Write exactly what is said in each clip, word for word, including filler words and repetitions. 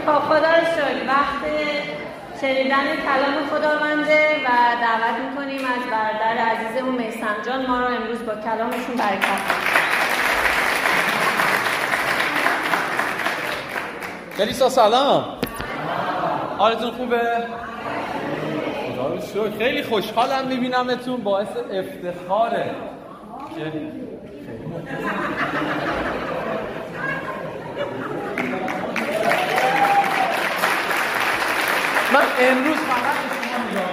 خب خدا رو شکر وقت شنیدن کلام خداونده و دعوت میکنیم از برادر عزیزمون میثم جان ما رو امروز با کلامشون برکت کنیم. کلیسا سلام. حالتون خوبه؟ خدا رو شکر. خیلی خوشحالم میبینمتون، باعث افتخاره که من امروز فقط به شما نگاه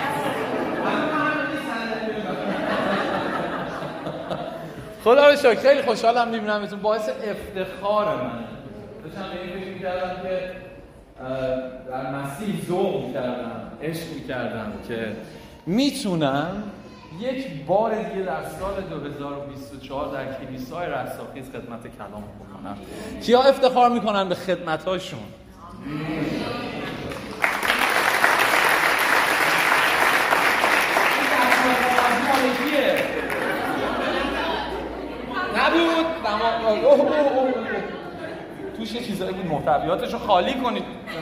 میکنم. خدا رو شکر خیلی خوشحالم میبینمتون، باعث افتخاره. من داشتم به این فکر میکردم که در مسیح ذوق میکردم، عشق میکردم که میتونم یک بار دیگه در سال دو هزار و بیست و چهار در کلیسای رستاخیز خدمت کلام بکنم. کیا افتخار میکنن به خدمتاشون؟ نبود تمام. توش یه چیزایی بود، محتویاتشو خالی کنید.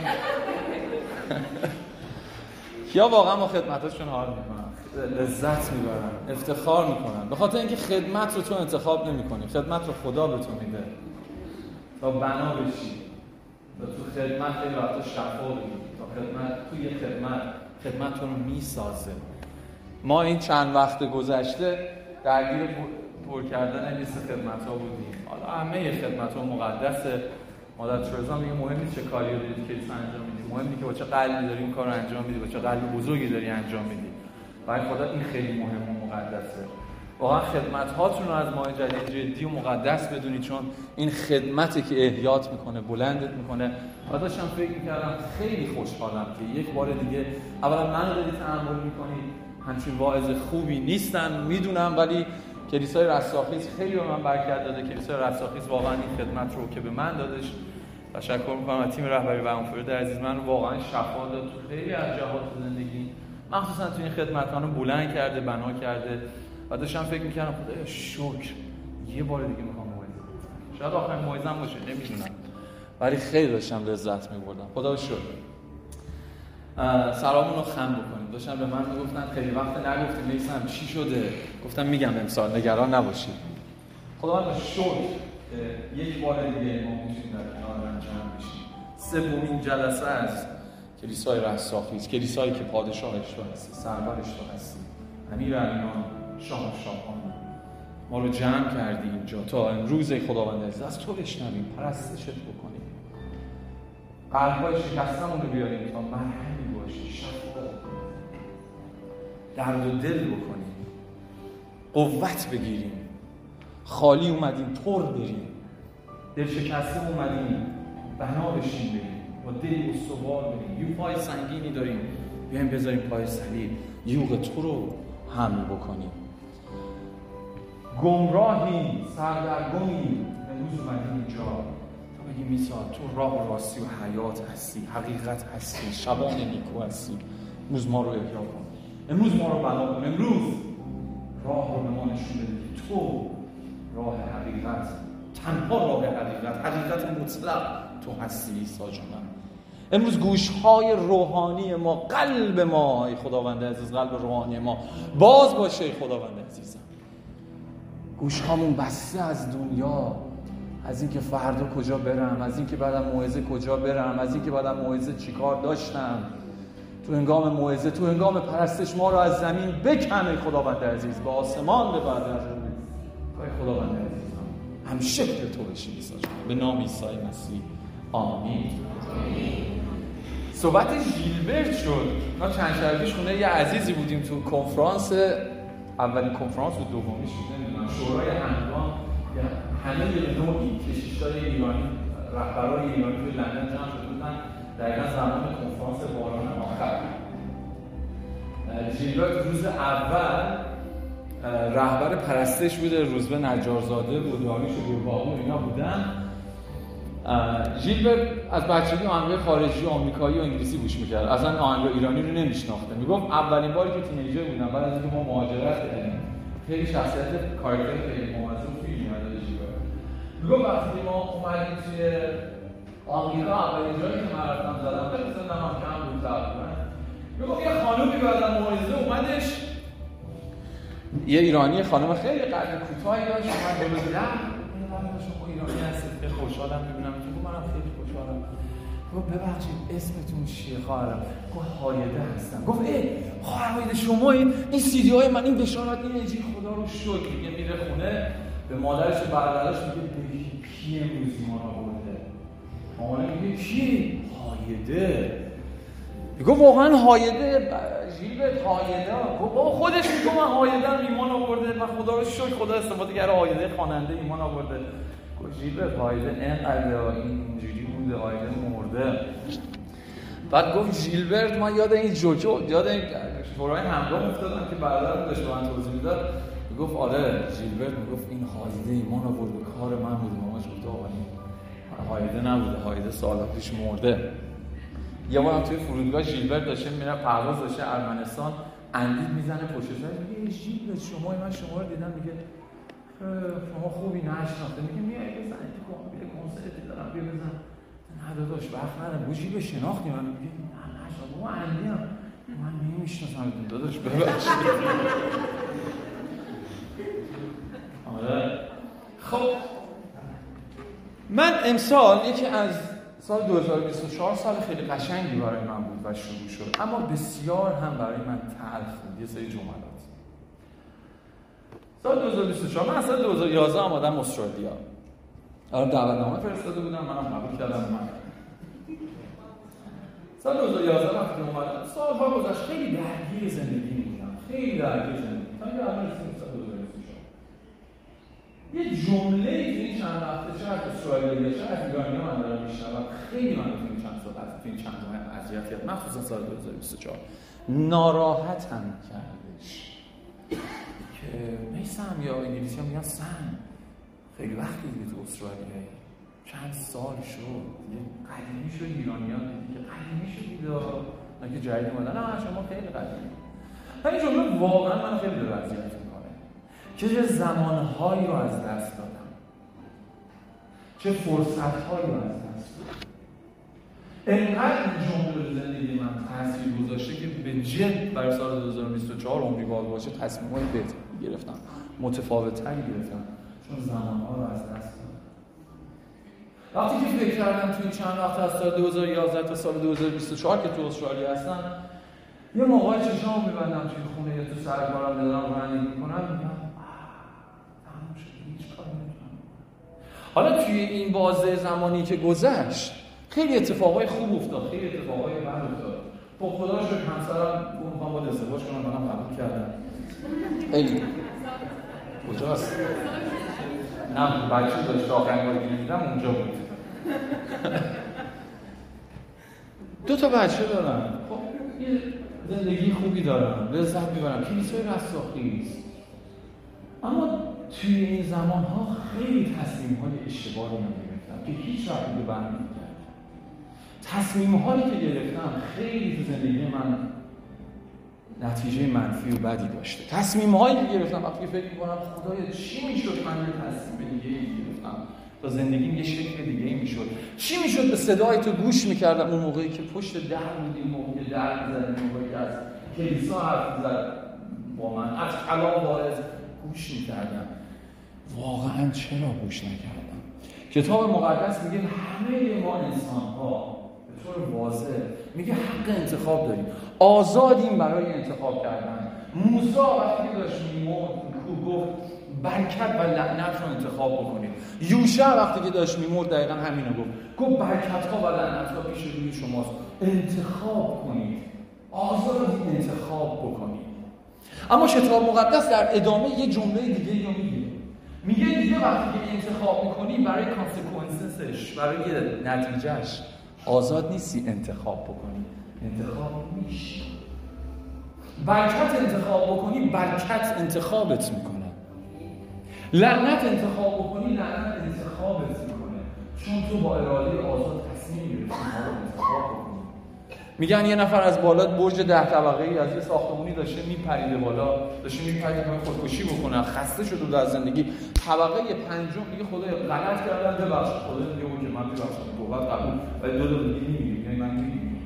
کیا واقعا با خدمتاشون حال میکنن، لذت میبرن، افتخار میکنن؟ به خاطر اینکه خدمت رو تو انتخاب نمیکنی، خدمت رو خدا به تو میده تا بنا بشی، تا تو خدمت خیلی وقتا شفا بگیری، تا خدمت توی خدمت خدمت رو میسازه. ما این چند وقت گذشته درگیر پر کردن لیست خدمت‌ها بودیم. حالا همه خدمت‌ها مقدسه. مادر ترزا میگه مهم نیست چه کاری رو داری که انجام میدی، مهم اینه که با چه قلبی داری اون کارو انجام میدی، با چه قلب بزرگی داری انجام میدی. برای خدا این خیلی مهمه و مقدسه. واقعا خدمت‌هاتون رو از ماه جدید جدی و مقدس بدونید، چون این خدمتی که احیات میکنه، بلندت میکنه. و داشتم فکر می‌کردم خیلی خوشحالم که یک بار دیگه اولا منو داری تأمل می‌کنید. همچین واعظ خوبی نیستن میدونم، ولی کلیسای رستاخیز خیلی به من برکت داده. کلیسای رستاخیز واقعا این خدمت رو که به من دادش، تشکر می‌کنم از تیم رهبری و امفرد عزیز، من واقعا شفا داد تو خیلی از جهات زندگی، مخصوصا تو این خدمت‌ها رو بلند کرده، بنا کرده. و داشتم فکر می‌کردم خدایا شکر یه بار دیگه می‌خوام موعظه بدم. شاید آخرین موعظه‌ام باشه، نمی‌دونم، ولی خیلی داشتم لذت می‌بردم. خدا رو شکر. سلامونو خم بکنیم. داشتن به من میگفتن خیلی وقت نگفتیم میثم چی شده؟ گفتم میگم امسال، نگران نباشید. خدا رو شکر که یک بار دیگه ما میتونیم در کنار انجام بشیم. سومین جلسه از کلیسای رستاخیز، کلیسایی که پادشاهش تو هستی، سرورش تو هستی، امیر امیران، شاه شاهان، ما رو جمع کردی اینجا تا امروز خداوند عزیز از تو بشنویم، پرستشت بکنیم، قلب‌های شکستمون رو بیاریم تا مرهمی باشی، شفا درد و دل بکنیم، قوت بگیریم. خالی اومدیم پر بریم، دل شکسته اومدیم بنا بشیم، بریم با دل استوار بریم. یه پای سنگینی داریم، بیایم بذاریم پای صلیب، یوغ تو رو حمل بکنیم. گمراهی، سردرگمی، امروز اومدیم اینجا تا بگیم عیسی تو راه راستی و حیات هستی، حقیقت هستی، شبان نیکو هستی. امروز ما رو احیا کن، امروز ما رو بنا کن، امروز راه رو به ما نشون بده که تو راه حقیقت، تنها راه حقیقت، حقیقت مطلق تو هستی عیسی جان. امروز گوش‌های روحانی ما، قلب ما ای خداوند عزیز، قلب روحانی ما باز باشه ای خداوند عزیزم. گوش‌هامون بسته از دنیا، از اینکه فردا کجا برم، از اینکه بعدم موعظه کجا برم، از اینکه بعدم موعظه چیکار داشتم. تو هنگام موعظه، تو هنگام پرستش ما رو از زمین بکن ای خداوند عزیز، به آسمان ببر در روی خداوند عزیزم. هم شکل تو بشیم عیسی جان، به نام عیسی مسیح آمین. صحبت ژیلبرت شد. ما چند شب پیش خونه یه عزیزی بودیم تو کنفرانس، اولین کنفرانس و دومیش نمیدونم شورای همگان، همه نوعی کشیشای ایرانی، رهبرای ایرانی توی لندن جمع شده بودن دقیقا زمان کنفرانس باران آخر. ژیلبرت روز اول رهبر پرستش بوده، روزبه نجارزاده بود، داریوش گورباغی و اینا بودن. ژیلبرت از بچگی آهنگای خارجی و آمریکایی و انگلیسی گوش می‌کرد، اصلا آهنگ ایرانی رو نمی‌شناخته. میگفت اولین باری که تینیجر بودم بعد از اینکه ما مهاجرت کردیم، خیلی شخصیت کاراکتر خیلی مميز و فیلم اومده ژیلبرت. میگفت وقتی ما اومدیم توی آمریکا اولین جایی که من رفتم زدم به مثلا هم کم بود تقریبا میگم یه خانومی بعدم موعظه اومدش، یه ایرانی خانم خیلی قد کوتاهی داشت، اومد جلو در من شما ایرانی هستید خیلی خوشحالم میبینم تو، منم خیلی خوشحالم. گفت ببخشید اسمتون چیه خواهرم؟ گفت هایده هستم. گفت ای خواهر هایده شما این این سیدی های من این بشارت این اجی خدا رو شکر. میگه میره خونه به مادرش و برادرش میگه بگی کی امروز ایمان آورده؟ مامان میگه کی؟ هایده. میگه واقعا هایده ژیلبرت هایده؟ گفت بابا خودش میگه من هایده ایمان آورده و خدا رو شکر خدا استفاده کرده هایده خواننده ایمان آورده. گفت ژیلبرت هایده اینقدر اینجوری بوده هایده مرده. بعد گفت ژیلبرت من یاد این جوکو یاد این شورای همراه افتادم که برادرم داشت به من توضیح میداد. میگفت آره ژیلبرت میگفت این هایده ایمان آورده کار من بود. ماماش گفت آقا این هایده نبوده هایده سالا پیش مرده. یه بارم توی فرودگاه ژیلبرت داشته میره پرواز داشته ارمنستان اندید میزنه پشت سرش میگه ژیلبرت شما من شما رو دیدم. میگه شما خوبی نشناخته. میگه میای بزن تو کامبیل کنسرتی دارم بیا بزن. نه داداش وقت ندارم. گوشی به شناختی من. میگه نه نشناختم ما اندیم من نمیشناسم داداش ببخشید. آره خب من امسال یکی از سال دو هزار و بیست و چهار سال خیلی قشنگی برای من بود و شروع شد، اما بسیار هم برای من تلخ بود. یه سری جملات سال دو هزار و بیست و چهار من سال دو هزار و یازده آمدم استرالیا. آره دعوتنامه فرستاده بودم منم قبول کردم. من سال دو هزار و یازده وقتی اومدم سالها گذشت خیلی درگیر زندگی بودم. خیلی درگیر زندگی. تا اینکه الان رسیدیم سال دو هزار و بیست و چهار. یه جمله‌ای که این چند هفته شاید استرالیا شاید ایرانی من دارم میشنوم خیلی من تو این چند سال از این چند ماه اذیت کرد، مخصوصا سال دو هزار و بیست و چهار ناراحتم کردش که میسم یا انگلیسی ها میگن سن خیلی وقتی دیگه تو استرالیایی چند سال شد یه قدیمی شد ایرانیان دیدی که قدیمی شد دیگه نه که جدید اومدن نه شما خیلی قدیمی. این جمله واقعا من خیلی داره اذیت میکنه که چه زمانهایی رو از دست دادم، چه فرصتهایی رو از دست دادم. اینقدر این جمله زندگی من تاثیر گذاشته که به جد برای سال دو هزار و بیست و چهار عمری باقی باشه تصمیم‌های بهتری گرفتم، متفاوت‌تری گرفتم، چون زمان‌ها رو از دست دادم. وقتی که فکر کردم تو این چند وقت از سال دو هزار و یازده تا سال دو هزار و بیست و چهار که تو استرالیا هستم یه موقعی چشام می‌بندم توی خونه یا تو سرکارم دارم رانندگی می‌کنم میگم تموم شد هیچ کاری نمی‌تونم. حالا توی این بازه زمانی که گذشت خیلی اتفاقای خوب افتاد، خیلی اتفاقای بد افتاد. خب خدا رو شکر همسرم می‌خوام با ازدواج کنم منم قبول کردم. خیلی کجاست؟ نه بچه داشت آخرین باری که دیدم اونجا بود. دو تا بچه دارم. خب یه زندگی خوبی دارم. لذت میبرم. کلیسای رستاخیز. اما توی این زمان‌ها خیلی تصمیم‌های اشتباهی من گرفتم که هیچ وقت رو برنمی‌گردم. تصمیم‌هایی که گرفتم خیلی تو زندگی من نتیجه منفی و بدی داشته. تصمیم‌هایی که گرفتم وقتی فکر می‌کنم خدایا چی می‌شد من یه تصمیم دیگه‌ای گرفتم تا زندگیم یه شکل دیگه‌ای می‌شد. چی می‌شد به صدای تو گوش می‌کردم اون موقعی که پشت در بودیم، موقعی که در می‌زدیم، موقعی که از کلیسا حرف می‌زد با من، از کلام وارد گوش می‌کردم. واقعاً چرا گوش نکردم؟ کتاب مقدس میگه همه ما انسان‌ها به طور واضح میگه حق انتخاب داریم، آزادیم برای انتخاب کردن. موسی وقتی که داشت میمرد گفت برکت و لعنت رو انتخاب بکنید. یوشع وقتی که داشت میمرد دقیقاً همینو گفت، گفت برکت‌ها و لعنت‌ها پیش روی شماست، انتخاب کنید، آزادید انتخاب بکنید. اما کتاب مقدس در ادامه یه جمله دیگه رو میگه، میگه دیگه وقتی که انتخاب میکنی برای کانسیکوئنسش، برای نتیجهش آزاد نیستی انتخاب بکنی، انتخاب میشی. برکت انتخاب بکنی، برکت انتخابت میکنه. لعنت انتخاب بکنی، لعنت انتخابت میکنه، چون تو با اراده آزاد تصمیم گرفتی ما رو انتخاب بکنی. میگن یه نفر از بالا برج ده طبقه‌ای از یه ساختمونی داشته میپریده بالا، داشته میپرید که خودکشی بکنه، خسته شده بود از زندگی، طبقه پنجم میگه خدای غلط کردم ببخش. خدا میگه اون که من ببخشم توبت قبول، ولی دو دو دیگه نمیگه، یعنی من نمیگم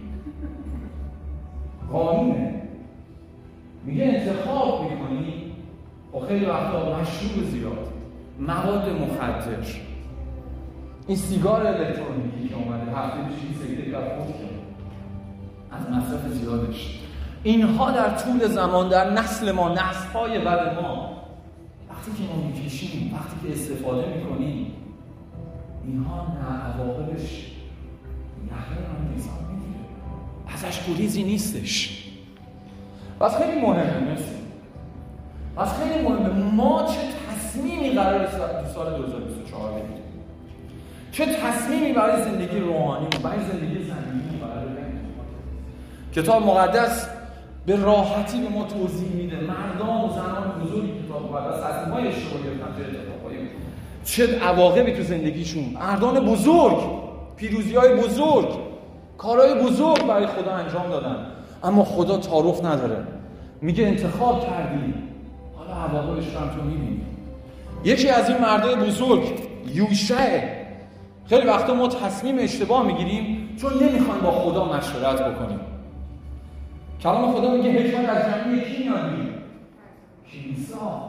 قانونه. میگه انتخاب میکنی و خیلی وقتا مشروب زیاد، مواد مخدر، این سیگار الکترونیکی که اومده هفته پیش سیگاری کرد خوش کرد از مصرف زیادش، اینها در طول زمان در نسل ما، نسل‌های بعد ما، وقتی که ما میکشیم، وقتی که استفاده میکنیم، اینها نه عواقبش نحوه هم نظام میگیره، ازش گریزی نیستش. بس خیلی مهمه مثل بس خیلی مهمه ما چه تصمیمی قراره تو سال دو هزار و بیست و چهار بگیریم، چه تصمیمی برای زندگی روحانی برای زندگی زمینی قراره بگیریم. کتاب مقدس به راحتی به ما توضیح میده مردان و زنان بزرگی کتاب مقدس تصمیم‌های اشتباهی گرفتن، چه اتفاقایی چه عواقبی تو زندگیشون، مردان بزرگ پیروزی‌های بزرگ، کارهای بزرگ برای خدا انجام دادن، اما خدا تعارف نداره. میگه انتخاب کردی، حالا عواقبش رو هم تو میبینی. یکی از این مردای بزرگ یوشع. خیلی وقتا ما تصمیم اشتباه میگیریم چون نمیخوایم با خدا مشورت بکنیم. کلام خدا میگه حکمت از جمعی کی میاد؟ کلیسا.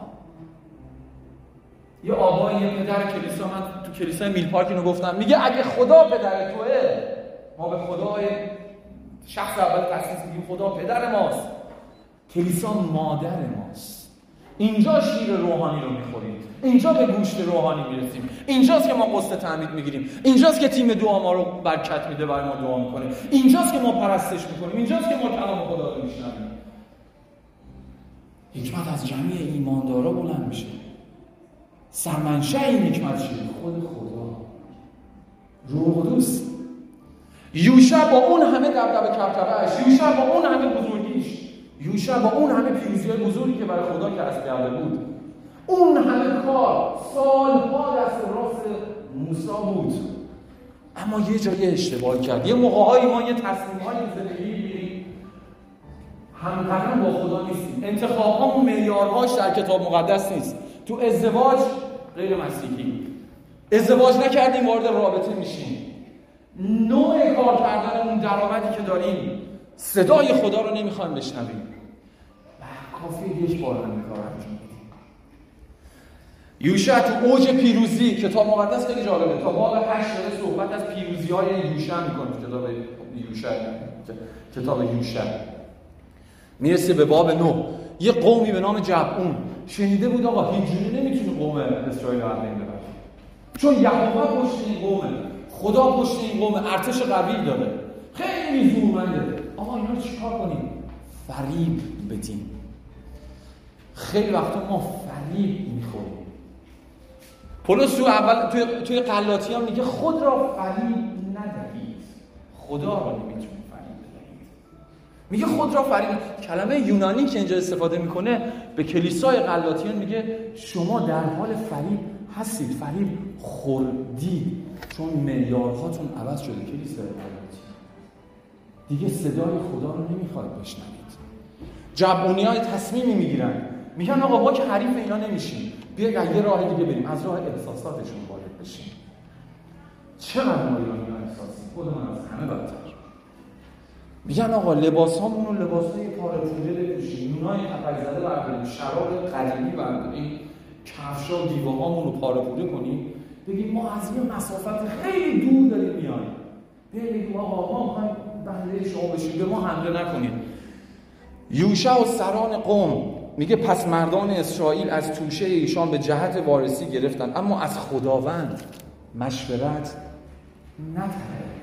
یه آبای یه پدر کلیسا، من تو کلیسای میل پارک اینو گفتم، میگه اگه خدا پدر توئه، ما به خدای شخص اول تأسیس میگیم خدا پدر ماست، کلیسا مادر ماست. اینجا شیر روحانی رو میخوریم، اینجا به گوشت روحانی میرسیم، اینجاست که ما قسط تعمید میگیریم، اینجاست که تیم دعا ما رو برکت میده، برای ما دعا میکنه، اینجاست که ما پرستش میکنیم، اینجاست که ما کلام خدا رو میشنویم. حکمت از جمعی ایماندارا بلند میشه. سرمنشأ این حکمت چیه؟ خود خدا، روح قدوس. یوشع با اون همه دبدبه کبکبه‌اش، یوشع با اون همه بزرگیش، یوشع با اون همه پیروزی‌های بزرگی که برای خدا کسب کرده بود، اون همه کار، سالها دست راست موسی بود، اما یه جایی اشتباه کرد. یه موقع‌هایی ما یه تصمیم‌هایی زندگی می‌گیریم همقدر با خدا نیستیم. انتخاب‌هامون معیارهاش در کتاب مقدس نیست. تو ازدواج غیر مسیحی، ازدواج نکردیم وارد رابطه میشیم، نوع کار کردنمون، درآمدی که داریم، صدای خدا رو نمیخوایم بشنویم، کافیه یک بار همین کار انجام بدیم. یوشع تو اوج پیروزی، کتاب مقدس خیلی جالبه، تا باب هشت داره صحبت از پیروزی‌های یوشع میکنه. کتاب یوشع کتاب یوشع میرسه به باب نه. یه قومی به نام جبعون شنیده بود آقا هیچ جوری نمیتونه قوم اسرائیل رو از بین ببره، چون یهوه پشت این قومه، خدا پشت این قوم، ارتش قوی داره، خیلی زورمنده. آقا اینا رو چیکار کنیم؟ فریب بدیم. خیلی وقتا ما فریب میخوریم. پولس تو اول توی توی غلاطیان میگه خود را فریب ندهید، خدا رو نمیتونید فریب بدهید. میگه خود را فریب. کلمه یونانی که اینجا استفاده میکنه به کلیسای غلاطیان میگه شما در حال فریب هستید، فریب خوردید، چون معیارهاتون عوض شده. کلیسای غلاطیان دیگه صدای خدا رو نمیخواد بشنوید. جبعونی‌ها تصمیمی میگیرن، میگن آقا ما که حریف اینا نمیشیم، بیا یه راه دیگه بریم، از راه احساساتشون وارد بشیم. چقدر ما ایرانی‌ها احساسی، خودمون از همه بدتر. میگن آقا لباسامون رو لباسای پاره پوره بپوشیم، نونای تپک زده برداریم، شراب قدیمی برداریم، کفشا و دیوهامون رو پاره پوره کنیم، بگیم ما از یه مسافت خیلی دور داریم میایم، بگیم آقا ما می‌خوایم بنده شما بشیم، به ما حمله نکنید. یوشع و سران قوم میگه پس مردان اسرائیل از توشه ایشان به جهت وارثی گرفتند، اما از خداوند مشورت نطلبیدند.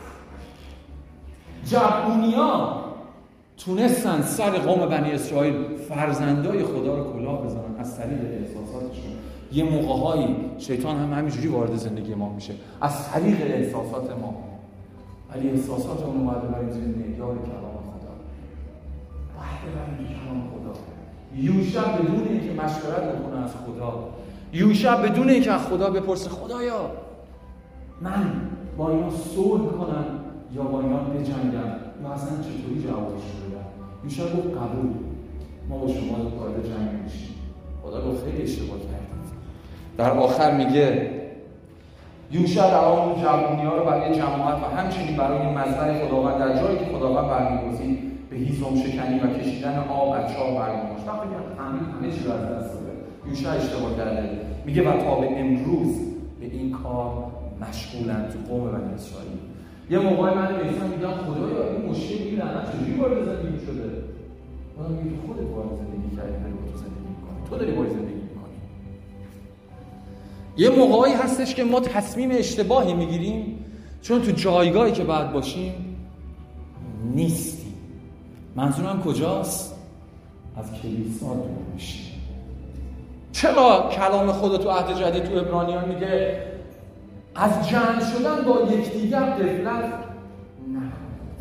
جبعونی‌ها تونستن سر قوم بنی اسرائیل، فرزندای خدا رو کلاه بزنن از طریق احساساتشون. یه موقع‌هایی شیطان هم همینجوری وارد زندگی ما میشه، از طریق احساسات ما. ولی احساساتمون رو باید ببریم زیر معیار کلام خدا. باید ببریم کلام خدا. یوشع بدون اینکه مشورت بکنه از خدا، یوشع بدون اینکه از خدا بپرسه خدایا من با اینا صلح کنم یا با اینا بجنگم یا اصلا چطوری جوابش بدم، یوشع گفت قبول، ما با شما وارد جنگ میشیم. خدا گفت خیلی اشتباه کردید، در آخر میگه یوشع دعامون جوانی‌ها رو برای جماعت و همچنین برای مظهر خداوند در جایی که خداوند برمی‌گزید به هیزم شکنی و کشیدن آب از چاه برمی‌داشت. وقتی که همین همه چیز رو از دست داده، یوشع اشتباه کرده. میگه و تا به امروز به این کار مشغولن تو قوم بنی اسرائیل. یه موقعی من میگم میگم خدایا این مشکلی لعنت چجوری وارد زندگی شده؟ خدا میگه خودت وارد زندگی کردی، داری تو زندگی می‌کنی. تو داری وارد زندگی می‌کنی. یه موقعی هستش که ما تصمیم اشتباهی میگیریم چون تو جایگاهی که باید باشیم نیستیم. منظورم کجاست؟ از کلیسا دور میشیم. چرا کلام خدا تو عهد جدید تو عبرانیان میگه از جمع شدن با یکدیگر غفلت نکنید؟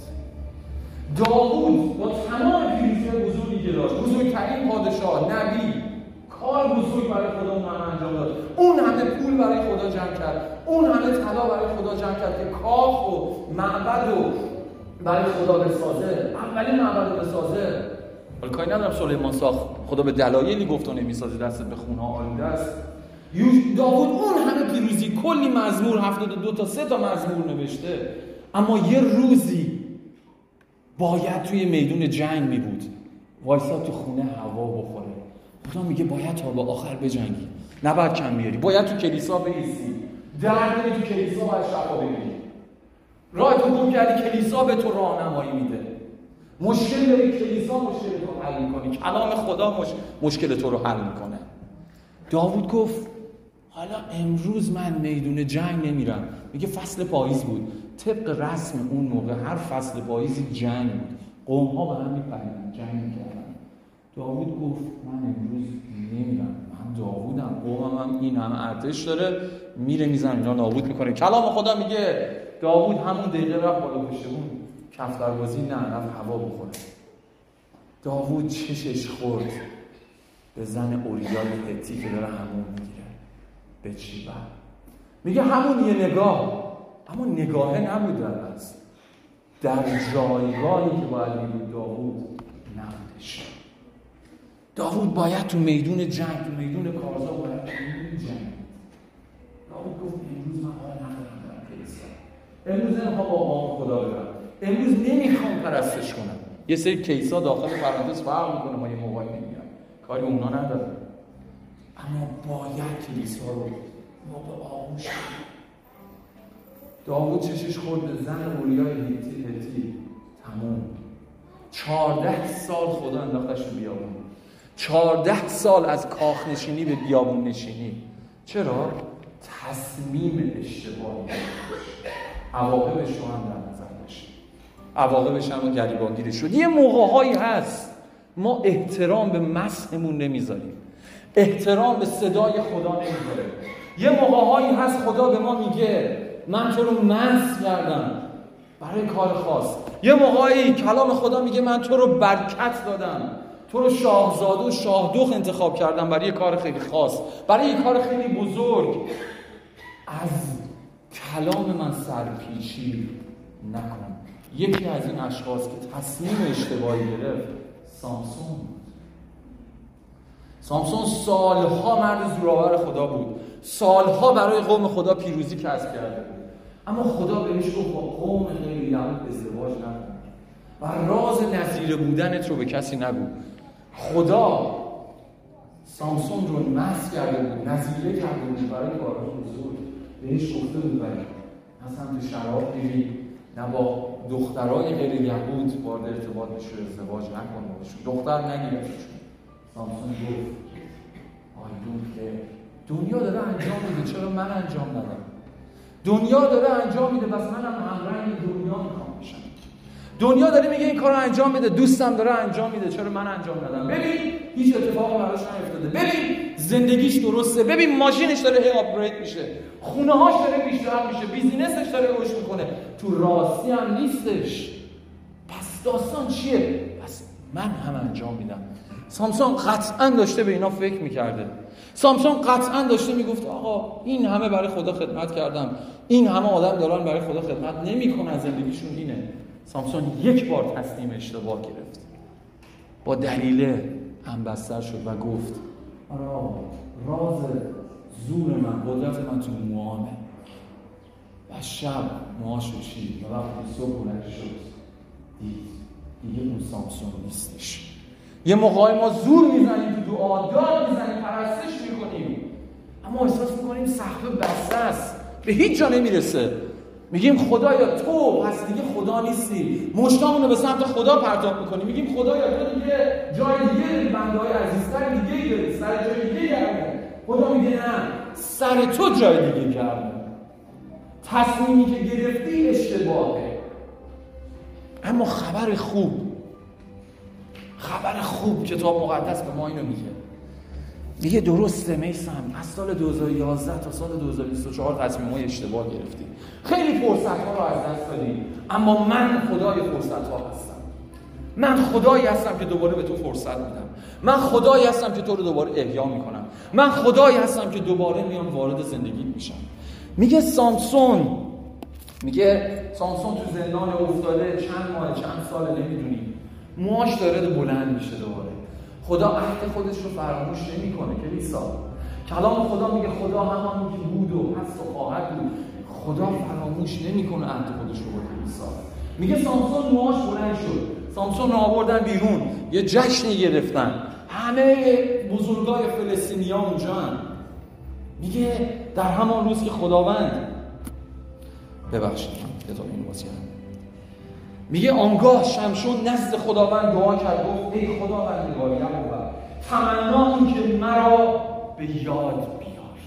داوود با تمام پیروزی بزرگی که داشت، بزرگترین پادشاه، نبی، کار بزرگ برای خدا اون همه انجام داد، اون همه پول برای خدا جمع کرد، اون همه طلا برای خدا جمع کرد که کاخ و معبد و برای خدا بسازه، اولین معبد رو بسازه. ولی کاری ندارم سلیمان ساخت، خدا به دلایلی گفت و نمیسازه، دستت به خونها آلوده است. داوود اون همه پیروزی، کلی مزمور، هفتاد و دو تا سه تا مزمور نوشته، اما یه روزی باید توی میدون جنگ می بود، وایسا تو خونه هوا بخوره. خدا میگه باید تا به آخر بجنگی، نباید کم میاری، باید تو کلیسا بایستی، درد داری تو کلیسا باید شفا بگیری، راه تو گم کردی کلیسا به تو راهنمایی میده، مشکل داری کلیسا مشکل تو حل میکنی، کلام خدا مش... مشکل تو رو حل میکنه. داوود گفت حالا امروز من میدون جنگ نمیرم. میگه فصل پاییز بود، طبق رسم اون موقع هر فصل پاییزی جنگ بود، قوم ها به هم میپریدن، جنگ میکردن. داوود گفت من امروز نمیرم، من داوودم، قومم هم این همه ارتش داره، میره میزنه اینا نابود میکنه. کلام خدا میگه داوود همون دقیقه رفت بالا پشت اون کفتربازی نه رفت هوا بخوره. داوود چشش خورد به زن اوریای هتی که داره همون میگیره به چیبه. میگه همون یه نگاه، اما نگاهه نبود در از در جایگاهی که باید میبود داوود نبودش. داوود باید تو میدون جنگ، تو میدون کارزا باید تو میدون جنگ. داوود گفت امروز من حال ندارم برم کلیسا، امروز نمیخوام با قوم خدا برم، امروز نمیخوام پرستش کنم. یه سری کلیسا داخل پرانتز فرق میکنه، ما یه موقعی نمیگم کاری اونا نداره، اما باید کلیسا رو ما به آغوش کنیم. داوود چشش خورد به زن اوریای هتی هتی تموم. چهارده سال خدا انداختش رو بیابون، چهارده سال از کاخ نشینی به بیابون نشینی. چرا؟ تصمیم اشتباهی. عواقبش رو هم در نظر داشت، عواقبش هم گریبانگیری شد. یه موقع‌هایی هست ما احترام به مسحمون نمیذاریم، احترام به صدای خدا نمیذاریم. یه موقع‌هایی هست خدا به ما میگه من تو رو مسح کردم برای کار خاص. یه موقعی کلام خدا میگه من تو رو برکت دادم، تو رو شاهزاده و شاهدوخ انتخاب کردم برای یه کار خیلی خاص، برای یه کار خیلی بزرگ. از کلام من سرپیچی نکن. یکی از این اشخاص که تصمیم اشتباهی گرفت سامسون بود. سامسون سالها مرد زورآور خدا بود، سالها برای قوم خدا پیروزی کسب کرده بود، اما خدا بهش گفت با قوم غیر یهود ازدواج نکن و راز نظیره بودنت رو به کسی نگو. خدا سامسون رو مسح کرده بود، نظیره کرده بود برای کارهای بزرگ. بهش گفته بود برای نه سمت شراب بری، نه با دخترای غیر یهود وارد ارتباط بشی، ازدواج نکن باشون، دختر نگیرشون. سامسون گفت آیدون که دنیا داره انجام میده، چرا من انجام ندم؟ دنیا داره انجام میده، بس منم همراه دنیا میخوام بشم. دنیا داره میگه این کارو انجام میده، دوستم داره انجام میده، چرا من انجام ندم؟ ببین هیچ اتفاقی براش نیفتاده، ببین زندگیش درسته، ببین ماشینش داره هی آپگرید میشه، خونه هاش داره بیشتر میشه، بیزینسش داره رشد میکنه، تو راستی هم نیستش. پس داستان چیه؟ پس من هم انجام میدم. سامسون قطعا داشته به اینا فکر میکرده. سامسون قطعا داشته میگفت آقا این همه برای خدا خدمت کردم، این همه آدم دارن برای خدا خدمت نمیکنن، زندگیشون اینه. سامسون یک بار تصمیم اشتباه گرفت، با دلیل هم بستر شد و گفت آره راز زور من، قدرت من تو موامه. و شب موهاشو چید و وقتی صبح بلند شد دید دیگه اون سامسون نیستش. یه موقعی ما زور میزنیم تو دعا، داد میزنیم، پرستش میکنیم، اما احساس میکنیم سقف بسته است، به هیچ جا نمیرسه. میگیم خدایا تو پس دیگه خدا نیستی، مشتامون رو به سمت خدا پرتاب میکنیم، میگیم خدایا تو دیگه جای دیگه بنده های عزیزتر دیگه داری، سر جای دیگه گرده. خدا میگه نه، سر تو جای دیگه گرده، تصمیمی که گرفتی اشتباهه. اما خبر خوب، خبر خوب کتاب مقدس به ما اینو میگه، میگه درسته میثم از سال دو هزار و یازده تا سال دو هزار و بیست و چهار تصمیم‌های اشتباه گرفتی، خیلی فرصت‌ها رو از دست دادی، اما من خدای فرصت‌ها هستم. من خدایی هستم که دوباره به تو فرصت میدم. من خدایی هستم که تو رو دوباره احیا میکنم. من خدایی هستم که دوباره میام وارد زندگیت میشم. میگه سامسون، میگه سامسون تو زندان افتاده چند ماه چند ساله نمیدونیم، موهاش داره بلند میشه دوباره. خدا عهد خودش رو فراموش نمیکنه. کلیسا کلام خدا میگه خدا همانی که بود و هست و خواهد بود. خدا فراموش نمیکنه عهد خودش رو با کلیسا. میگه سامسون موهاش بلند شد، سامسون رو آوردن بیرون، یه جشنی گرفتن، همه بزرگای فلسطینیا اونجا هم. میگه در همان روز که خداوند ببخشید کتاب این واسه میگه آنگاه شمشون نزد خداوند دعا کرد، گفت ای خداوند نگاهی بود، تمنا این که مرا به یاد بیار.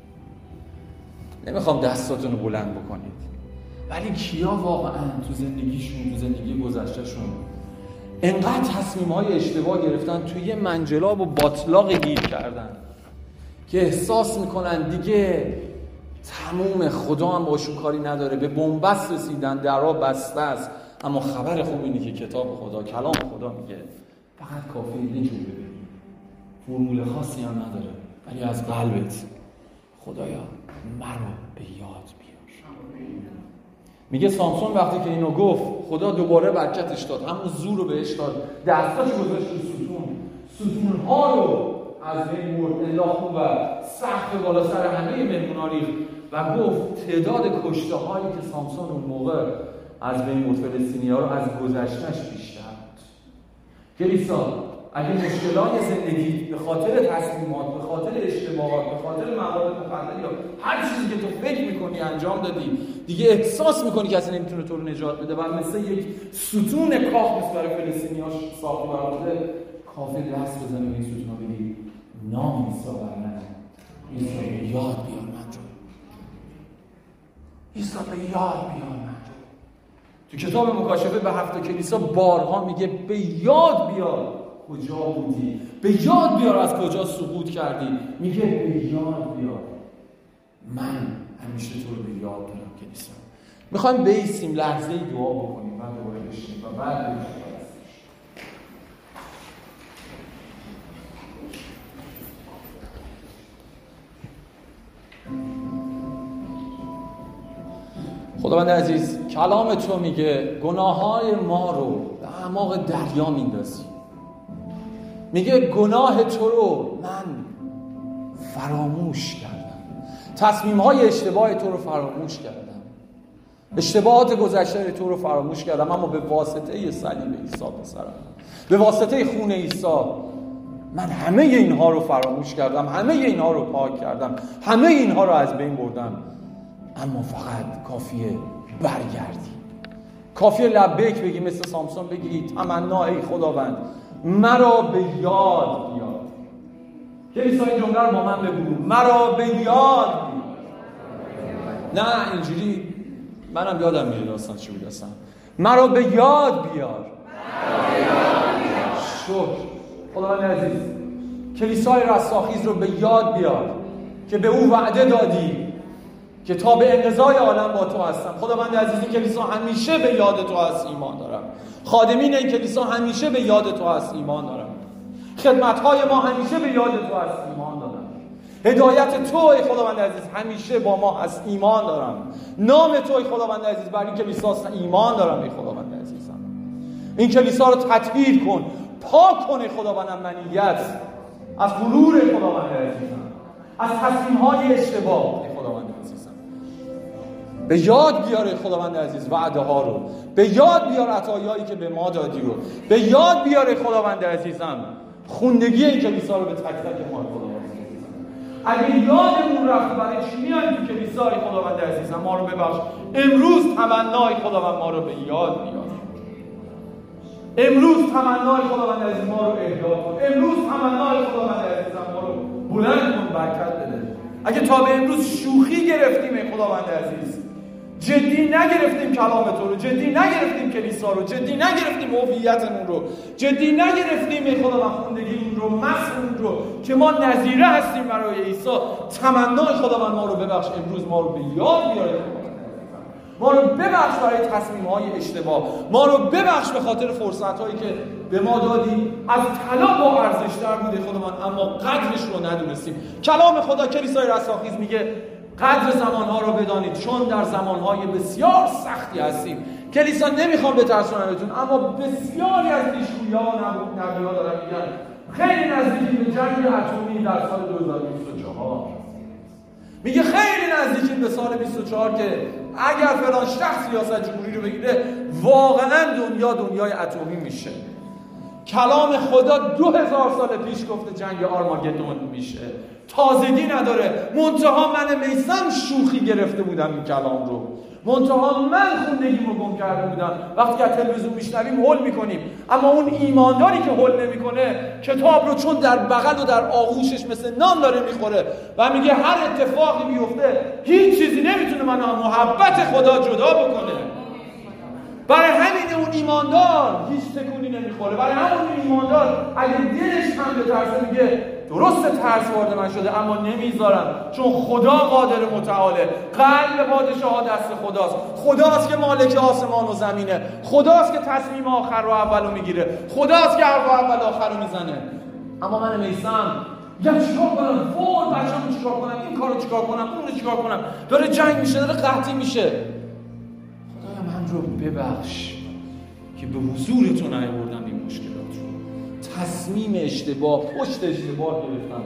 نمیخوام دستاتون رو بلند بکنید، ولی کیا واقعا تو زندگیشون، تو زندگی گذشتهشون انقدر تصمیم‌های اشتباه گرفتن، توی منجلاب و باطلاق گیر کردن که احساس میکنن دیگه تموم، خدا هم باشون کاری نداره، به بنبست رسیدن، درها بسته است. اما خبر خوب اینه که کتاب خدا، کلام خدا میگه فقط کافیه یه جور ببینی، فرمول خاصی هم نداره، ولی از قلبت خدایا مرا به یاد بیار. میگه سامسون وقتی که اینو گفت خدا دوباره برکتش داد، همون زور رو بهش داد، دستاش گذاشت رو ستون، ستون‌ها رو از بین برد، انداخت و سقف بالا سر همه مهمونا ریخت و گفت تعداد کشته هایی که سامسون اون موقع از بین برد فلسطینی‌ها رو از گذشته‌اش بیشتر بود. کلیسا اگه مشکلات زندگی به خاطر تصمیمات، به خاطر اشتباهات، به خاطر موارد مخدر یا هر چیزی که تو فکر می‌کنی انجام دادی، دیگه احساس می‌کنی کسی نمیتونه تو رو نجات بده و مثل یک ستون کاخ مثل برای فلسطینی‌ها ساخته برآورده، کافی دست بزنی به این ستون‌ها بگی نام عیسی بر من، عیسی به یاد بیار من رو، عیسی به یاد بیار من رو. تو کتاب مکاشفه به هفت کلیسا بارها میگه به یاد بیار کجا بودی، به یاد بیار از کجا سقوط کردی. میگه به یاد بیار من همیشه تو رو به یاد دارم. کلیسا میخوایم بیسیم لحظه ای دعا بکنیم، بعد دوباره بشیم و بعد بریم. خداوند عزیز، کلام تو میگه گناههای ما رو به اعماق دریا میندازی. میگه گناه تو رو من فراموش کردم، تصمیم‌های اشتباه تو رو فراموش کردم، اشتباهات گذشته تو رو فراموش کردم، اما به واسطه صلیب عیسی پسرم، به واسطه خون عیسی من همه اینها رو فراموش کردم، همه اینها رو پاک کردم، همه اینها رو از بین بردم. اما فقط کافیه برگردی، کافیه لبیک بگی، مثل سامسون بگی تمنا ای خداوند مرا به یاد بیار. کلیسا این جمله رو با من بگو، مرا به یاد بیار. نه اینجوری منم یادم میاد داستان چی بود اصلا. مرا به یاد بیار. شکر خداوند عزیز، کلیسای رستاخیز رو به یاد بیار که به او وعده دادی که تا به انقضای عالم با تو هستم. خداوند عزیز، این کلیسا همیشه به یاد تو هست، ایمان دارم. خادمین این کلیسا همیشه به یاد تو هست، ایمان دارم. خدمت‌های ما همیشه به یاد تو هست، ایمان دارم. هدایت تو ای خداوند عزیز همیشه با ما هست، ایمان دارم. نام تو ای خداوند عزیز بر این کلیسا هست، ایمان دارم. ای خداوند عزیزم، این کلیسا رو تطهیر کن، پاک کن ای خداوند منیت از غرور ای خداوند عزیزم. از تصمیم‌های اشتباه. خداوند عزیزم به یاد بیاره خداوند عزیز وعده ها رو، به یاد بیار عطایایی که به ما دادی رو، به یاد بیاره خداوند عزیزم خوندگی این کلیسا رو به تک تک ما خداوند عزیزم. اگه یادمون رفت برای چی میایم تو کلیسای خداوند عزیزم، ما رو ببخش. امروز تمنای خداوند ما رو به یاد بیار. امروز تمنای خداوند عزیز ما رو احیا کن. امروز تمنای خداوند عزیزم ما رو بلند کن، برکت بده. اگه تا به امروز شوخی گرفتیم ای خداوند عزیز، جدی نگرفتیم کلام تو رو، جدی نگرفتیم کلیسا رو، جدی نگرفتیم هویتمون رو، جدی نگرفتیم ای خداوند خوندگیمون رو، مسمون رو که ما نظیره هستیم برای عیسی، تمنای خداوند ما رو ببخش. امروز ما رو به یاد بیار، ما رو ببخش برای تصمیم‌های اشتباه، ما رو ببخش به خاطر فرصت‌هایی که به ما دادی از طلا با ارزش‌تر بوده خداوند، اما قدرش رو ندونستیم. کلام خدا کلیسای رستاخیز میگه قدر زمان‌ها رو بدانید چون در زمان‌های بسیار سختی هستیم. کلیسا نمیخوام بترسونمتون، اما بسیاری از پیشگویی‌ها و نبی‌ها دارن میگن خیلی نزدیکیم به جنگ اتمی در سال دو هزار و بیست و چهار. میگه خیلی نزدیکیم به سال بیست و چهار که اگر فلان شخص ریاست جمهوری رو بگیره واقعا دنیا دنیای اتمی میشه. کلام خدا دو هزار سال پیش گفته جنگ آرماگدون میشه، تازگی نداره. منتها من میثم شوخی گرفته بودم این کلام رو، منتها من خوندگیمو گم کرده بودم. وقتی که تلویزیون میشنویم هول میکنیم، اما اون ایمانداری که هول نمیکنه کتاب رو چون در بغل و در آغوشش مثل نان داره میخوره و میگه هر اتفاقی بیفته هیچ چیزی نمیتونه منو از محبت خدا جدا بکنه. برای همین اون ایماندار هیچ تکونی نمیخوره. برای همون ایماندار اگه دلش هم به ترس میگه درست ترس وارد من شده اما نمیذارم، چون خدا قادر متعاله. قلب پادشاه ها دست خداست. خداست که مالک آسمان و زمینه. خداست که تصمیم آخر رو اولو میگیره. خداست که حرف اول آخر رو میزنه. اما من میثم میگم چیکار کنم؟ فور بچه‌مو چیکار کنم؟ این کارو چیکار کنم؟ اون رو چیکار کنم؟ داره جنگ میشه، داره قحطی میشه. خدایا من رو ببخش که به حضور تو نیاوردم این مشکلات رو. تصمیم اشتباه، پشت اشتباه گرفتم.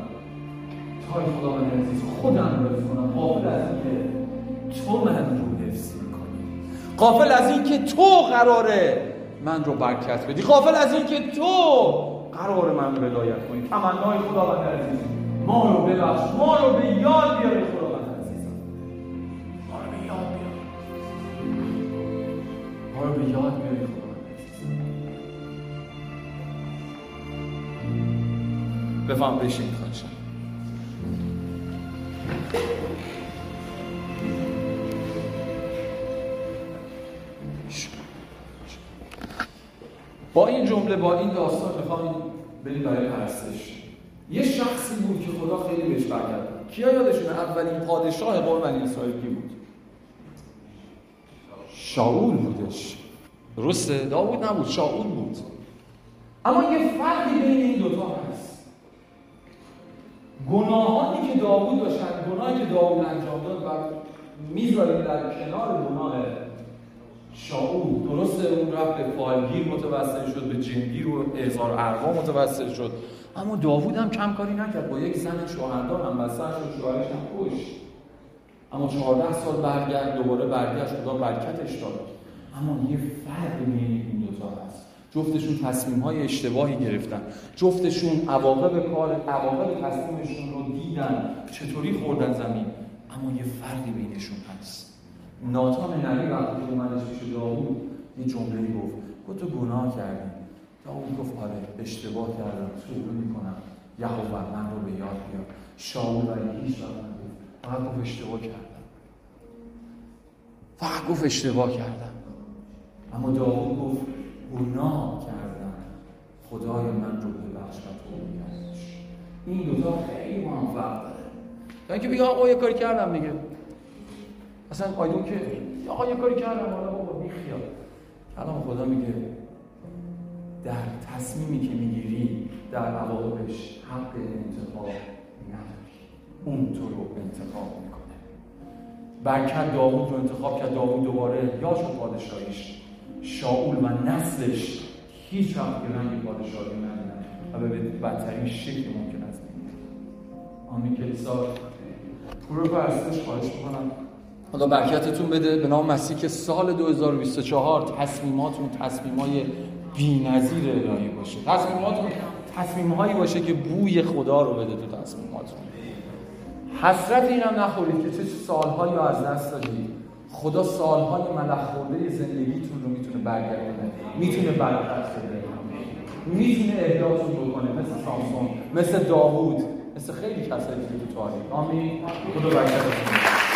تا خداوند عزیز خودم رو حفظ کنم، غافل از اینکه تو من رو حفظ میکنی، غافل از اینکه تو قراره من رو برکت بدی، غافل از اینکه تو قراره من رو ولایت کنی. تمنای خداوند عزیز ما رو ببخش، ما رو به یاد بیار خداوند عزیز، ما رو به یاد بیار، ما رو به یاد بیار خداوند عزیز. بفهم بشین خواهشم. با این جمله، با این داستان میخوام بریم برای پرستش. یه شخصی بود که خدا خیلی بهش برکت داد. کیا یادشونه اولین پادشاه قوم بنی اسرائیل کی بود؟ شاول بودش. درسته؟ داوود نبود، شاول بود. اما یه فرقی بین این دوتا هست. گناهانی که داوود داشتن، گناهی که داوود انجام داد و میذاریم در کنار گناه شاول. درسته اون رفت به فالگیر متوسل شد، به جنگیر و احضار ارقام متوسل شد، اما داوود هم کم کاری نکرد. با یک زن شوهردار هم بستر شد، شوهرش هم کشت، اما چهارده سال برگشت، دوباره برگشت، خدا برکتش داد. اما یه فرق بین این دوتا هست. جفتشون تصمیم‌های اشتباهی گرفتن، جفتشون عواقب کار عواقب تصمیمشون رو دیدن، چطوری خوردن زمین، اما یه فرقی بینشون هست. ناتان نبی وقتی که اومدش پیش داوود یه جمله‌ای گفت، گفت تو گناه کردی. داوود گفت آره اشتباه کردم، توبه میکنم، یهوه من رو به یاد بیار. شاول ولی هیچ وقت نگفت، فقط گفت اشتباه کردم، فقط گفت اشتباه کردم. اما داوود گفت گناه کردم، خدای من رو ببخش و توبه بیاموز. این دوتا خیلی با هم فرق داره. تا اینکه بگم آقا یه کاری کردم دیگه، اصلا آیدون که آقا یه کاری کردم حالا بابا بیخیال. کلام خدا میگه در تصمیمی که میگیری در عواقبش حق انتخاب نداری، اون تو رو انتخاب میکنه. برکت داوود رو انتخاب کرد، داوود دوباره یا شد پادشاهیش. شاول و نسلش هیچ وقت که رنگ پادشاهی ندیدن و به بدترین شکل ممکن است می‌بینن. آمین. کلیسا گروه پرستش خواهش میکنم خدا برکتتون بده به نام مسیح که سال دو هزار و بیست و چهار تصمیماتون تصمیمای بی‌نظیر الهی باشه. تصمیماتون تصمیم‌هایی باشه که بوی خدا رو بده تو تصمیماتون. حسرت اینم نخورید که چه سال‌هایی رو از دست دادید. خدا سال‌های ملخ خورده زندگیتون رو میتونه برگردونه، میتونه برکت بده، میتونه اهداتون بکنه، مثل سامسون، مثل داوود، مثل خیلی کسایی که تو تاریخ. آمین. خدا برکتتون بده.